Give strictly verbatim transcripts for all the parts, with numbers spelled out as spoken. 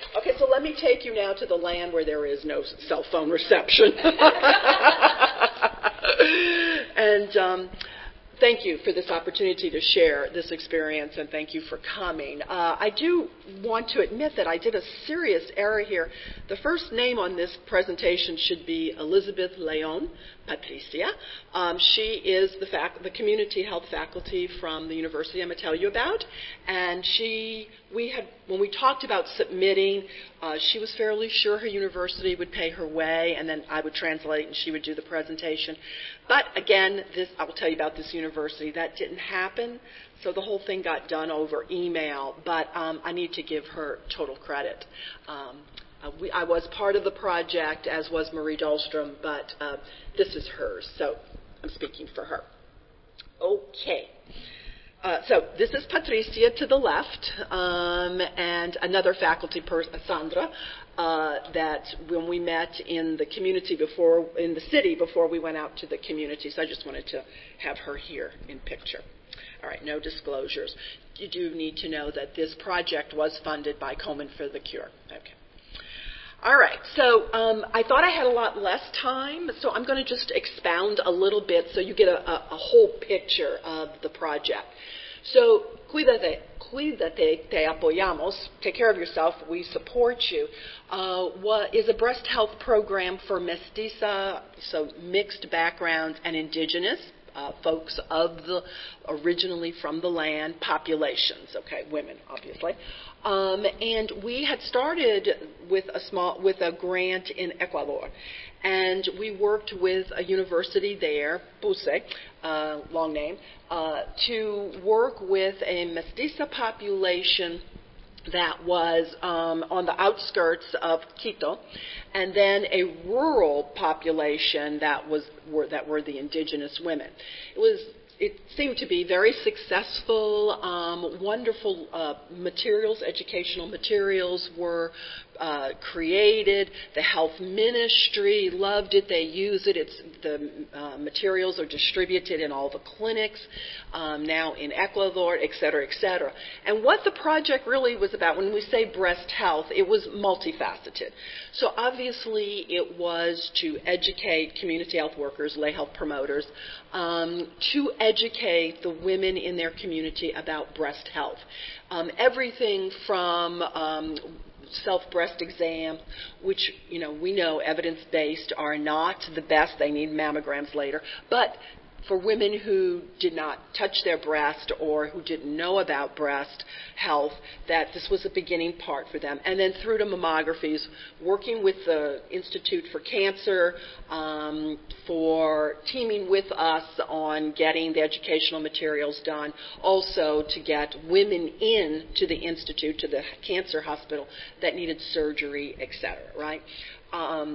Okay, so let me take you now to the land where there is no cell phone reception. and um, thank you for this opportunity to share this experience, and thank you for coming. Uh, I do want to admit that I did a serious error here. The first name on this presentation should be Elizabeth Leon Patricia. Um, she is the, fac- the community health faculty from the university I'm going to tell you about, and she, we had, when we talked about submitting, uh, she was fairly sure her university would pay her way, and then I would translate and she would do the presentation. But again, this, I will tell you about this university. That didn't happen, so the whole thing got done over email, but um, I need to give her total credit. Um, Uh, we, I was part of the project, as was Marie Dahlstrom, but uh, this is hers, so I'm speaking for her. Okay. Uh, so this is Patricia to the left, um, and another faculty person, Sandra, uh, that when we met in the community before, in the city before we went out to the community. So I just wanted to have her here in picture. All right, no disclosures. You do need to know that this project was funded by Komen for the Cure. Okay. All right, so um, I thought I had a lot less time, so I'm going to just expound a little bit so you get a, a, a whole picture of the project. So, cuídate, cuídate, te apoyamos, take care of yourself, we support you, uh, what is a breast health program for mestiza, so mixed backgrounds, and indigenous Uh, folks of the originally from the land populations, okay, women obviously, um, and we had started with a small with a grant in Ecuador, and we worked with a university there, PUCE, uh, long name, uh, to work with a mestiza population that was um, on the outskirts of Quito, and then a rural population that was were, that were the indigenous women. It was it seemed to be very successful. Um, wonderful uh, materials, educational materials were uh, created. The health ministry loved it. They use it. It's the uh, materials are distributed in all the clinics um, now in Ecuador, et cetera, et cetera. And what the project really was about, when we say breast health, it was multifaceted. So obviously it was to educate community health workers, lay health promoters, um, to educate the women in their community about breast health. Um, everything from um, self-breast exam, which, you know, we know evidence-based are not the best. They need mammograms later. But for women who did not touch their breast or who didn't know about breast health, that this was a beginning part for them. And then through to mammographies, working with the Institute for Cancer, um, for teaming with us on getting the educational materials done, also to get women in to the Institute, to the cancer hospital that needed surgery, et cetera, right? Um,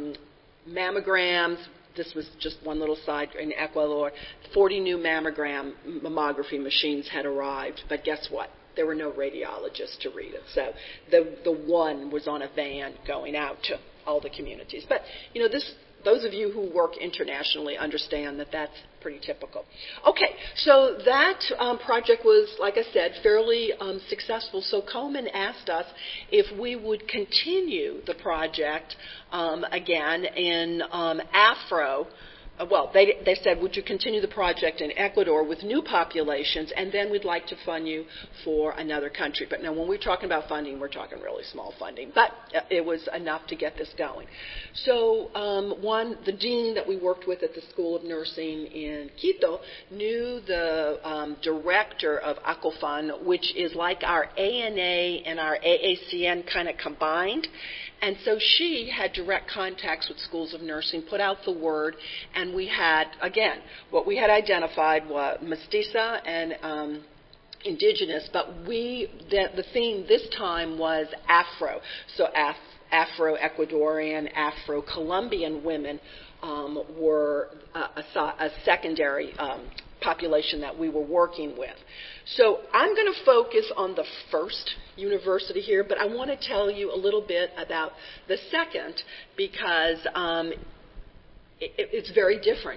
mammograms. This was just one little side in Ecuador. forty new mammogram mammography machines had arrived, but guess what? There were no radiologists to read it. So the the one was on a van going out to all the communities. But, you know, this those of you who work internationally understand that that's pretty typical. Okay, so that um, project was, like I said, fairly um, successful. So Komen asked us if we would continue the project um, again in um, Afro. Uh, well, they, they said, would you continue the project in Ecuador with new populations, and then we'd like to fund you for another country. But now when we're talking about funding, we're talking really small funding. But uh, it was enough to get this going. So um, one, the dean that we worked with at the School of Nursing in Quito knew the um, director of ACOFAN, which is like our A N A and our A A C N kind of combined. And so she had direct contacts with schools of nursing, put out the word, and we had, again, what we had identified was mestiza and um, indigenous, but we, the, the theme this time was Afro. So Af, Afro-Ecuadorian, Afro-Colombian women um, were a, a, a secondary um, population that we were working with. So I'm going to focus on the first university here, but I want to tell you a little bit about the second because um, it, it's very different.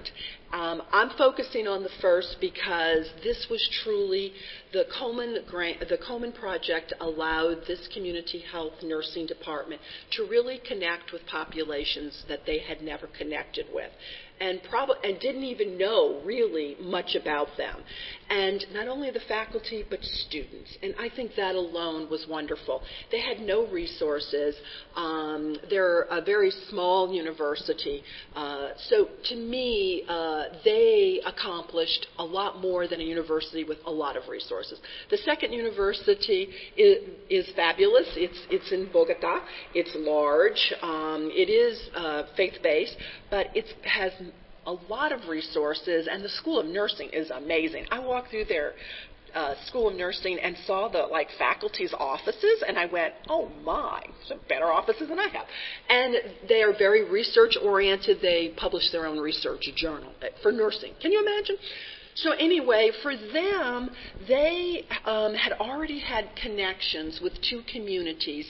Um, I'm focusing on the first because this was truly the Komen grant, the Komen project allowed this community health nursing department to really connect with populations that they had never connected with, and probably and didn't even know really much about them. And not only the faculty but students. And I think that alone was wonderful. They had no resources. Um, they're a very small university. Uh, so to me, uh, they accomplished a lot more than a university with a lot of resources. The second university is, is fabulous. It's, it's in Bogota. It's large. Um, it is uh, faith-based, but it has a lot of resources, and the School of Nursing is amazing. I walked through their uh, School of Nursing and saw the like faculty's offices, and I went, oh my, some better offices than I have. And they are very research oriented. They publish their own research journal for nursing. Can you imagine? So anyway, for them, they um, had already had connections with two communities.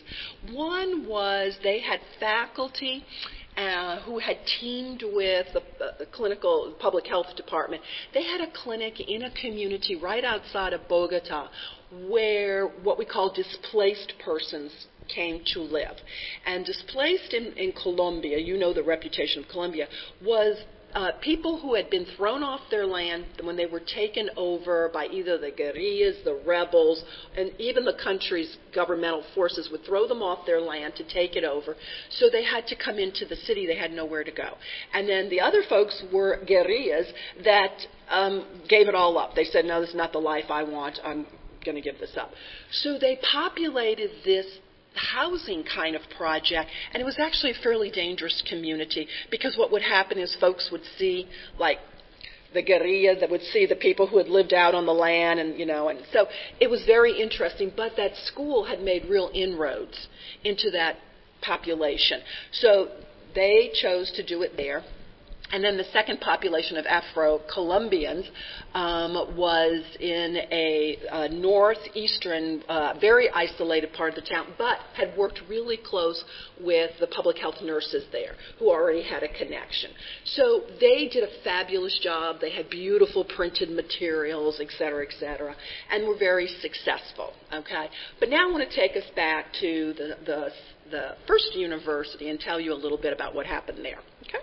One was they had faculty Uh, who had teamed with the, uh, the clinical public health department. They had a clinic in a community right outside of Bogota where what we call displaced persons came to live. And displaced in, in Colombia, you know the reputation of Colombia, was Uh, people who had been thrown off their land when they were taken over by either the guerrillas, the rebels, and even the country's governmental forces would throw them off their land to take it over. So they had to come into the city. They had nowhere to go. And then the other folks were guerrillas that um, gave it all up. They said, no, this is not the life I want. I'm going to give this up. So they populated this housing kind of project, and it was actually a fairly dangerous community because what would happen is folks would see like the guerrilla that would see the people who had lived out on the land, and you know, and so it was very interesting. But that school had made real inroads into that population, so they chose to do it there. And then the second population of Afro-Colombians um, was in a, a northeastern, uh, very isolated part of the town, but had worked really close with the public health nurses there, who already had a connection. So they did a fabulous job. They had beautiful printed materials, et cetera, et cetera, and were very successful. Okay, but now I want to take us back to the, the, the first university and tell you a little bit about what happened there. Okay.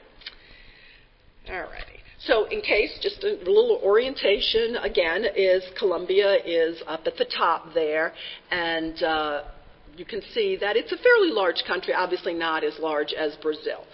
All righty. So in case, just a little orientation, again, is Colombia is up at the top there, and uh, you can see that it's a fairly large country, obviously not as large as Brazil.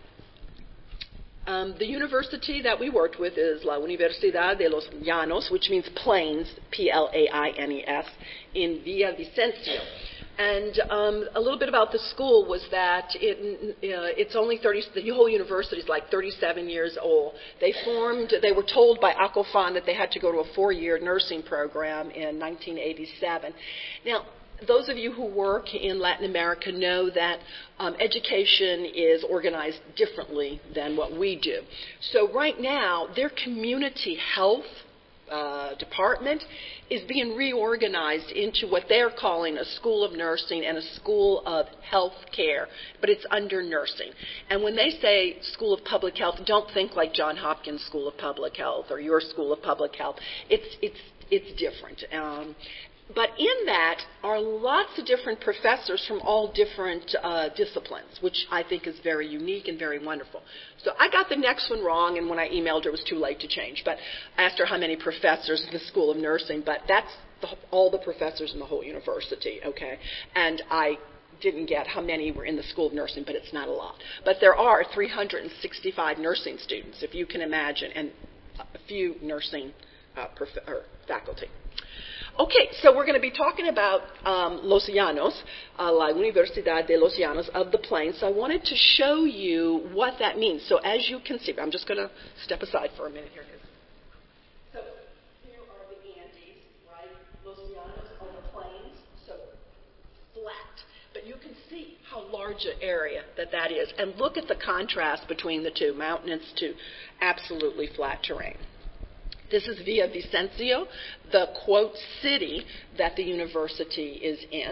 Um, the university that we worked with is La Universidad de los Llanos, which means plains, P L A I N E S, in Villavicencio. And um, a little bit about the school was that it, uh, it's only thirty. The whole university is like thirty-seven years old. They formed. They were told by ACOFAN that they had to go to a four-year nursing program in nineteen eighty-seven. Now, those of you who work in Latin America know that um, education is organized differently than what we do. So right now, their community health Uh, department is being reorganized into what they're calling a school of nursing and a school of health care, but it's under nursing. And when they say school of public health, don't think like John Hopkins School of Public Health or your school of public health. It's it's it's different. Um, But in that are lots of different professors from all different uh, disciplines, which I think is very unique and very wonderful. So I got the next one wrong, and when I emailed her, it was too late to change. But I asked her how many professors in the School of Nursing, but that's the, all the professors in the whole university, okay? And I didn't get how many were in the School of Nursing, but it's not a lot. But there are three hundred sixty-five nursing students, if you can imagine, and a few nursing uh, prof- or faculty. Okay, so we're going to be talking about um, Los Llanos, uh, La Universidad de los Llanos of the Plains. So I wanted to show you what that means. So as you can see, I'm just going to step aside for a minute here. So here are the Andes, right? Los Llanos are the plains, so flat. But you can see how large an area that that is. And look at the contrast between the two, mountainous to absolutely flat terrain. This is Villavicencio, the, quote, city that the university is in.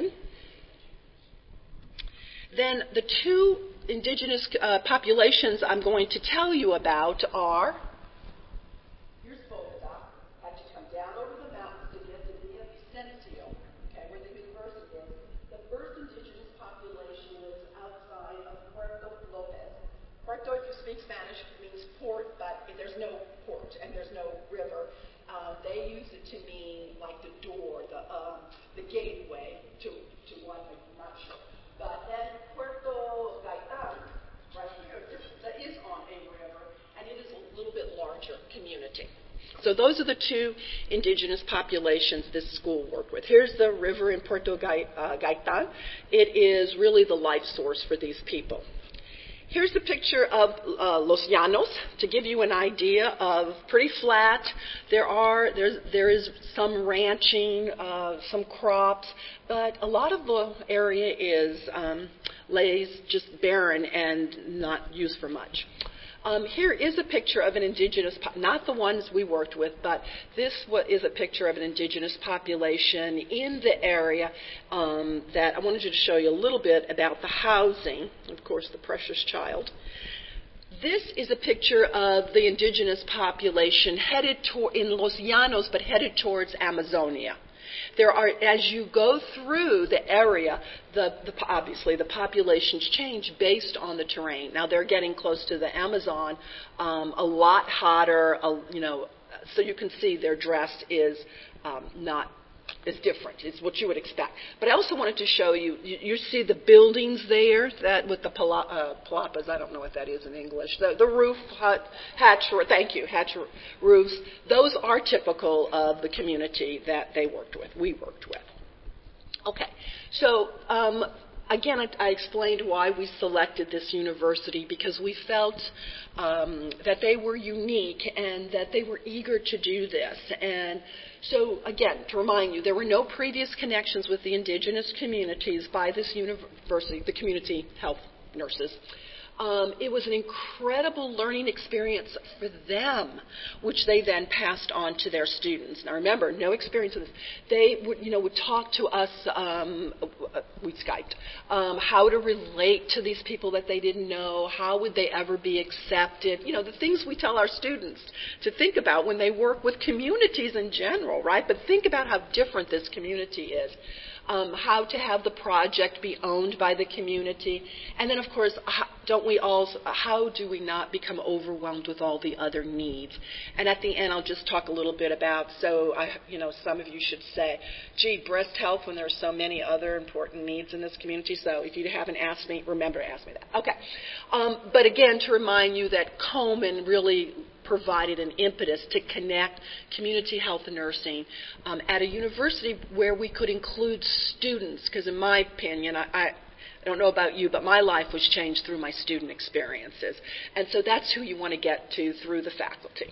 Then the two indigenous uh, populations I'm going to tell you about are to mean like the door, the uh, the gateway to, to one, I'm not sure. But then Puerto Gaitan, right here, this, that is on a river, and it is a little bit larger community. So those are the two indigenous populations this school worked with. Here's the river in Puerto Gaitan. It is really the life source for these people. Here's a picture of uh, Los Llanos to give you an idea of pretty flat. There are there's, there is some ranching, uh, some crops, but a lot of the area is um, lays just barren and not used for much. Um, here is a picture of an indigenous, po- not the ones we worked with, but this is a picture of an indigenous population in the area um, that I wanted to show you a little bit about the housing, of course, the precious child. This is a picture of the indigenous population headed to- in Los Llanos, but headed towards Amazonia. There are, as you go through the area, the, the, obviously the populations change based on the terrain. Now they're getting close to the Amazon, um, a lot hotter, a, you know, so you can see their dress is um, not is different. It's what you would expect. But I also wanted to show you, you, you see the buildings there that with the pala, uh, palapas, I don't know what that is in English, the, the roof, hut, hatch, thank you, hatch roofs. Those are typical of the community that they worked with, we worked with. Okay, so um, again, I, I explained why we selected this university because we felt um, that they were unique and that they were eager to do this. And so, again, to remind you, there were no previous connections with the indigenous communities by this university, the community health nurses. Um, it was an incredible learning experience for them, which they then passed on to their students. Now, remember, no experience with this. They would, you know, would talk to us. Um, we Skyped um, how to relate to these people that they didn't know. How would they ever be accepted? You know, the things we tell our students to think about when they work with communities in general, right? But think about how different this community is. Um, how to have the project be owned by the community, and then, of course, how, don't we all? How do we not become overwhelmed with all the other needs? And at the end, I'll just talk a little bit about. So, I, you know, some of you should say, "Gee, breast health," when there are so many other important needs in this community. So, if you haven't asked me, remember to ask me that. Okay, um, but again, to remind you that Komen really provided an impetus to connect community health and nursing um, at a university where we could include students, because in my opinion, I, I, I don't know about you, but my life was changed through my student experiences. And so that's who you want to get to through the faculty.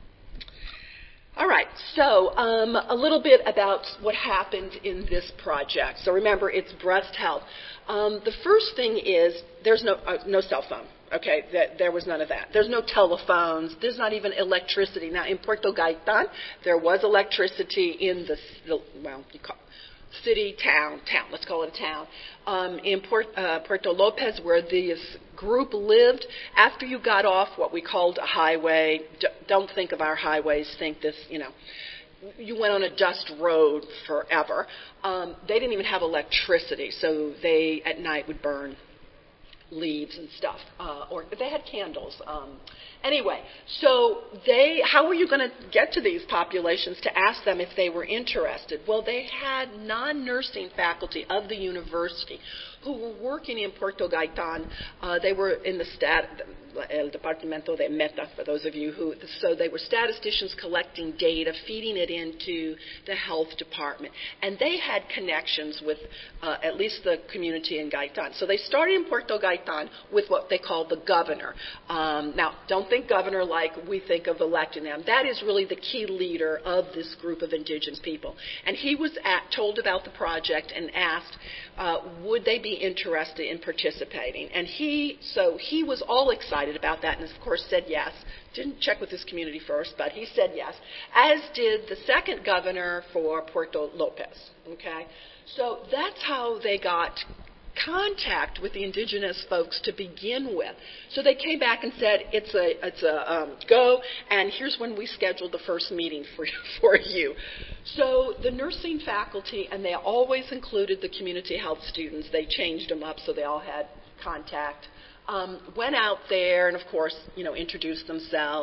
All right, so um, a little bit about what happened in this project. So remember, it's breast health. Um, the first thing is there's no, uh, no cell phone. Okay, that, there was none of that. There's no telephones. There's not even electricity. Now, in Puerto Gaitan, there was electricity in the, the well, you call, city, town, town. Let's call it a town. Um, in Port, uh, Puerto Lopez, where this group lived, after you got off what we called a highway, d- don't think of our highways. Think this, you know. You went on a dust road forever. Um, they didn't even have electricity, so they at night would burn leaves and stuff, uh, or they had candles. Um, anyway, so they, how were you going to get to these populations to ask them if they were interested? Well, they had non-nursing faculty of the university who were working in Puerto Gaitan. Uh, they were in the stat, El Departamento de Meta, for those of you who, so they were statisticians collecting data, feeding it into the health department. And they had connections with uh, at least the community in Gaitan. So they started in Puerto Gaitan with what they call the governor. Um, now, don't think governor like we think of electing them. That is really the key leader of this group of indigenous people. And he was at, told about the project and asked, uh, would they be interested in participating? And he, so he was all excited about that and, of course, said yes. Didn't check with his community first, but he said yes, as did the second governor for Puerto Lopez. Okay? So that's how they got contact with the indigenous folks to begin with. So they came back and said, it's a it's a um, go, and here's when we scheduled the first meeting for, for you. So the nursing faculty, and they always included the community health students. They changed them up so they all had contact. Um, went out there and, of course, you know, introduced themselves,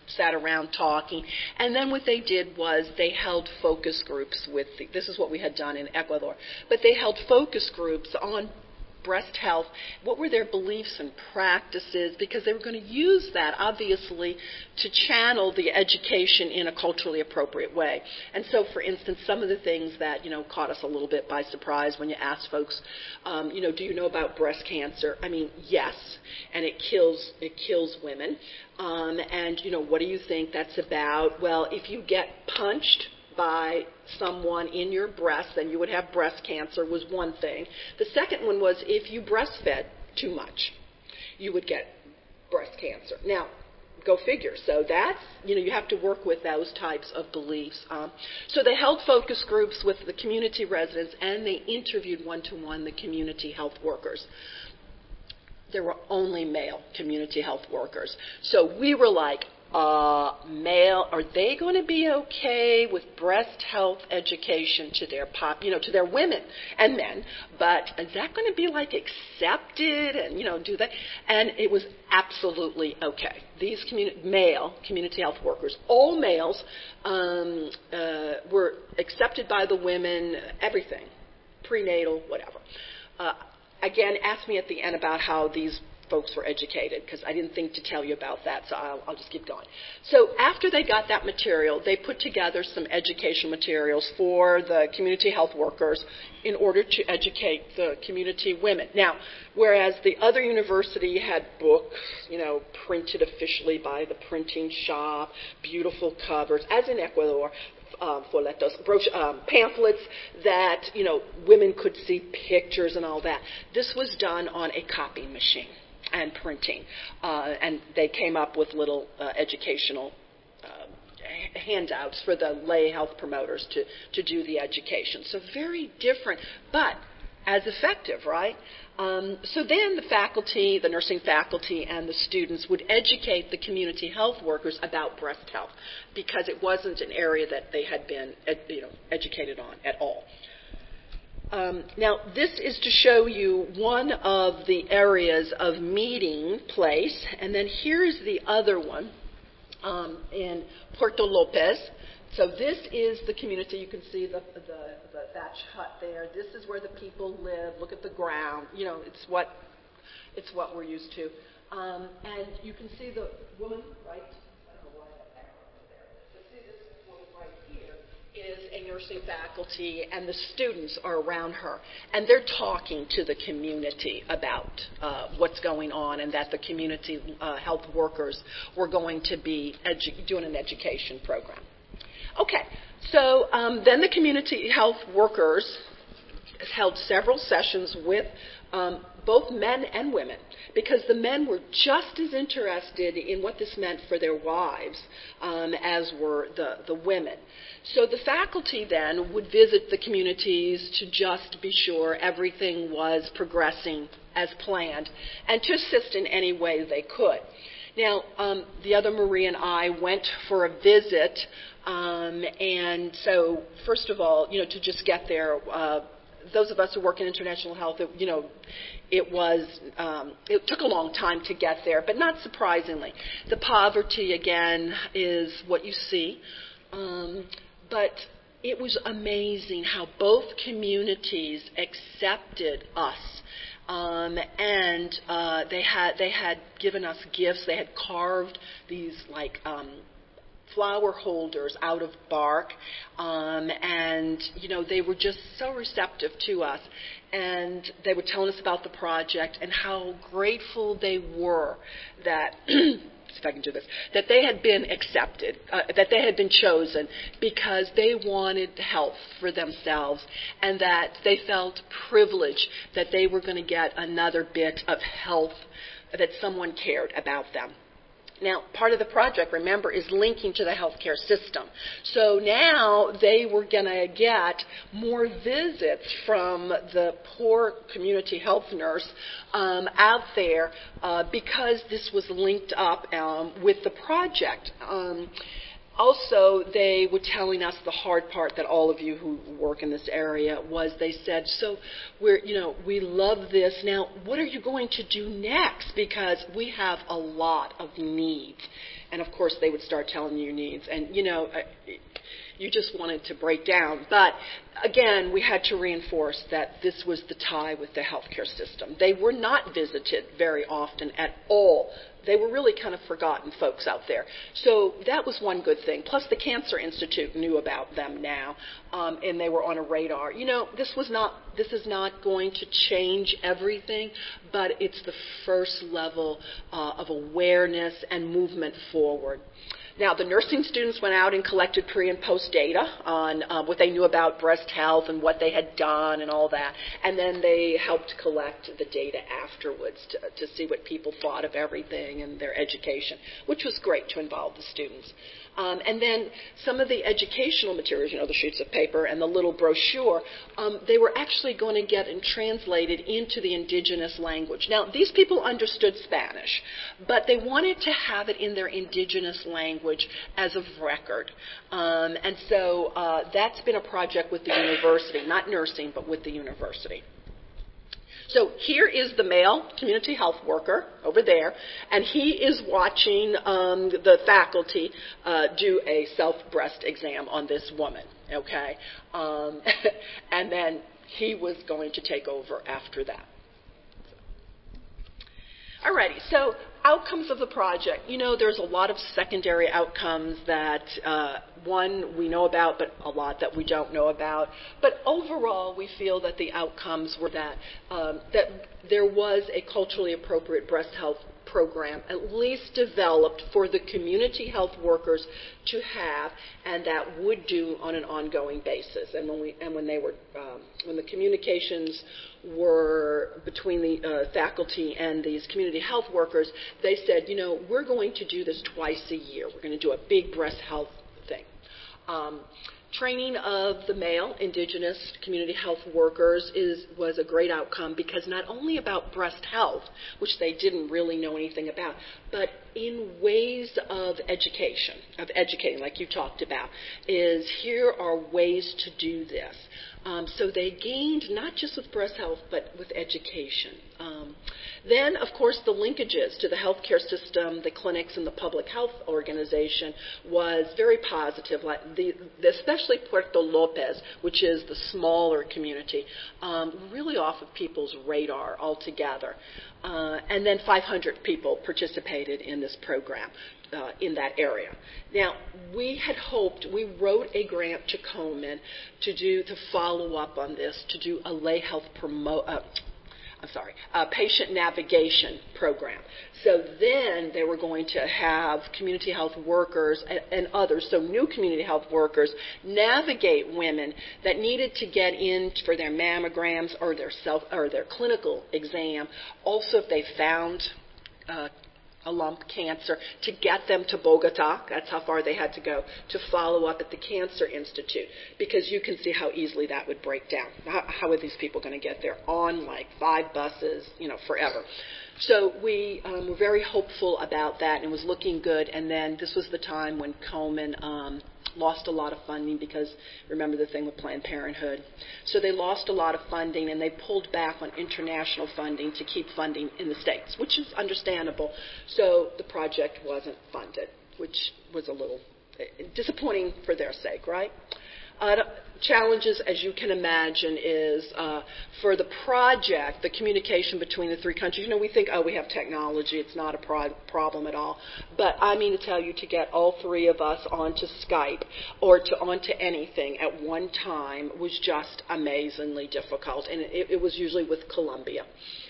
sat around talking. And then what they did was they held focus groups with, the, this is what we had done in Ecuador, but they held focus groups on breast health. What were their beliefs and practices? Because they were going to use that, obviously, to channel the education in a culturally appropriate way. And so, for instance, some of the things that, you know, caught us a little bit by surprise when you asked folks, um, you know, do you know about breast cancer? I mean, yes, and it kills it kills women. Um, and, you know, what do you think that's about? Well, if you get punched by someone in your breast, then you would have breast cancer, was one thing. The second one was if you breastfed too much, you would get breast cancer. Now, go figure. So that's, you know, you have to work with those types of beliefs. Um, so they held focus groups with the community residents, and they interviewed one-to-one the community health workers. There were only male community health workers. So we were like, Uh, male, are they going to be okay with breast health education to their pop, you know, to their women and men? But is that going to be like accepted and, you know, do that? And it was absolutely okay. These communi- male community health workers, all males, um, uh, were accepted by the women, everything, prenatal, whatever. Uh, again, ask me at the end about how these folks were educated, because I didn't think to tell you about that, so I'll, I'll just keep going. So after they got that material, they put together some education materials for the community health workers in order to educate the community women. Now, whereas the other university had books, you know, printed officially by the printing shop, beautiful covers, as in Ecuador, Um, folletos, brochure, um, pamphlets that, you know, women could see pictures and all that. This was done on a copy machine and printing. Uh, and they came up with little uh, educational uh, handouts for the lay health promoters to, to do the education. So very different, but as effective, right? Um, so then the faculty, the nursing faculty and the students would educate the community health workers about breast health, because it wasn't an area that they had been ed, you know, educated on at all. Um, now, this is to show you one of the areas of meeting place, and then here's the other one um, in Puerto Lopez. So this is the community. You can see the, the, the thatch hut there. This is where the people live. Look at the ground. You know, it's what it's what we're used to. Um, and you can see the woman, right? I don't know why that arrow is there. But see this woman right here is a nursing faculty, and the students are around her. And they're talking to the community about uh, what's going on, and that the community uh, health workers were going to be edu- doing an education program. Okay, so um, then the community health workers held several sessions with um, both men and women, because the men were just as interested in what this meant for their wives um, as were the, the women. So the faculty then would visit the communities to just be sure everything was progressing as planned, and to assist in any way they could. Now, um, the other Marie and I went for a visit, um, and so, first of all, you know, to just get there, uh, those of us who work in international health, it, you know, it was, um, it took a long time to get there, but not surprisingly. The poverty, again, is what you see, um, but it was amazing how both communities accepted us. Um, and uh, they had they had given us gifts. They had carved these like um, flower holders out of bark, um, and you know they were just so receptive to us. And they were telling us about the project and how grateful they were that. If I can do this, that they had been accepted, uh, that they had been chosen because they wanted health for themselves, and that they felt privileged that they were going to get another bit of health, that someone cared about them. Now, part of the project, remember, is linking to the healthcare system. So now they were going to get more visits from the poor community health nurse um, out there uh, because this was linked up um, with the project. Um, Also, they were telling us the hard part that all of you who work in this area was they said, so we're, you know, we love this. Now, what are you going to do next? Because we have a lot of needs And, of course, they would start telling you needs. And, you know, you just wanted to break down. But, again, we had to reinforce that this was the tie with the healthcare system. They were not visited very often at all. They were really kind of forgotten folks out there. So that was one good thing. Plus, the Cancer Institute knew about them now, um, and they were on a radar. You know, this was not. This is not going to change everything, but it's the first level uh, of awareness and movement forward. Now, the nursing students went out and collected pre- and post data on uh, what they knew about breast health and what they had done and all that. And then they helped collect the data afterwards to, to see what people thought of everything and their education, which was great to involve the students. Um, and then some of the educational materials, you know, the sheets of paper and the little brochure, um, they were actually going to get and translated into the indigenous language. Now, these people understood Spanish, but they wanted to have it in their indigenous language as of record. Um, and so uh, that's been a project with the university, not nursing, but with the university. So here is the male community health worker over there, and he is watching um, the faculty uh, do a self-breast exam on this woman, okay? Um, and then he was going to take over after that. Alrighty, so outcomes of the project. You know, there's a lot of secondary outcomes that, uh, one, we know about, but a lot that we don't know about. But overall, we feel that the outcomes were that, um, that there was a culturally appropriate breast health program at least developed for the community health workers to have, and that would do on an ongoing basis. And when we and when they were um, when the communications were between the uh, faculty and these community health workers, they said, you know, we're going to do this twice a year. We're going to do a big breast health thing. Um, Training of the male indigenous community health workers is was a great outcome because not only about breast health, which they didn't really know anything about, but in ways of education, of educating, like you talked about, is here are ways to do this. Um, so they gained not just with breast health, but with education. Um, then, of course, the linkages to the healthcare system, the clinics, and the public health organization was very positive. Like the, especially Puerto Lopez, which is the smaller community, um, really off of people's radar altogether. Uh, and then five hundred people participated in this program. Uh, in that area. Now, we had hoped, we wrote a grant to Komen to do, to follow up on this, to do a lay health promote, uh, I'm sorry, a patient navigation program. So then they were going to have community health workers and, and others, so new community health workers, navigate women that needed to get in for their mammograms or their self or their clinical exam. Also, if they found uh, a lump cancer, to get them to Bogota. That's how far they had to go to follow up at the Cancer Institute, because you can see how easily that would break down. How, how are these people going to get there? On like five buses, you know, forever. So we um, were very hopeful about that, and it was looking good. And then this was the time when Komen um, lost a lot of funding because, remember the thing with Planned Parenthood. So they lost a lot of funding, and they pulled back on international funding to keep funding in the States, which is understandable. So the project wasn't funded, which was a little disappointing for their sake, right? Uh, challenges, as you can imagine, is uh, for the project, the communication between the three countries. You know, we think, oh, we have technology. It's not a pro- problem at all. But I mean to tell you, to get all three of us onto Skype or to onto anything at one time was just amazingly difficult. And it, it was usually with Colombia.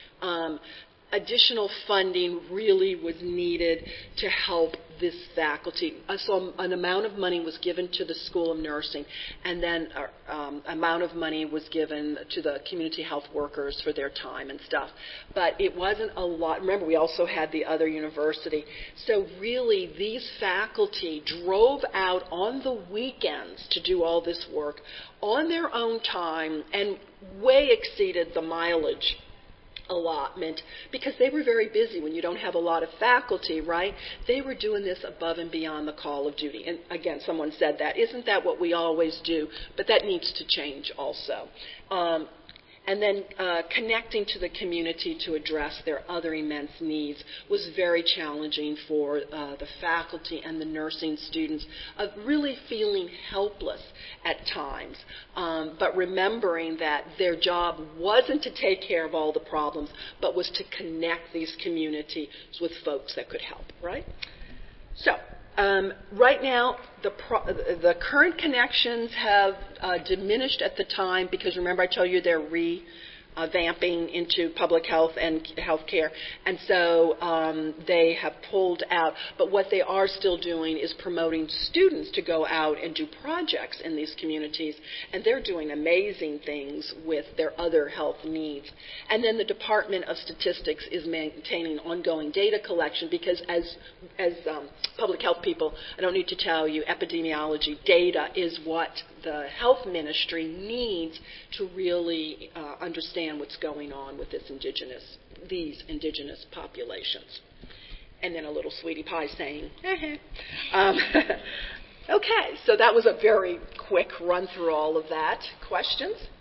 Um, additional funding really was needed to help this faculty. So an amount of money was given to the School of Nursing, and then an um, amount of money was given to the community health workers for their time and stuff. But it wasn't a lot. Remember, we also had the other university. So really, these faculty drove out on the weekends to do all this work on their own time and way exceeded the mileage allotment because they were very busy. When you don't have a lot of faculty, right, they were doing this above and beyond the call of duty. And again, someone said that. Isn't that what we always do? But that needs to change also. Um, And then uh, connecting to the community to address their other immense needs was very challenging for uh, the faculty and the nursing students, of really feeling helpless at times, um, but remembering that their job wasn't to take care of all the problems, but was to connect these communities with folks that could help, right? So, um, right now, the, pro- the current connections have uh, diminished at the time because, remember, I told you they're re- Uh, vamping into public health and health care, and so um, they have pulled out. But what they are still doing is promoting students to go out and do projects in these communities, and they're doing amazing things with their other health needs. And then the Department of Statistics is maintaining ongoing data collection because, as as um, public health people, I don't need to tell you, epidemiology data is what the health ministry needs to really uh, understand what's going on with this indigenous, these indigenous populations. And then a little sweetie pie saying, um, okay, so that was a very quick run through all of that. Questions?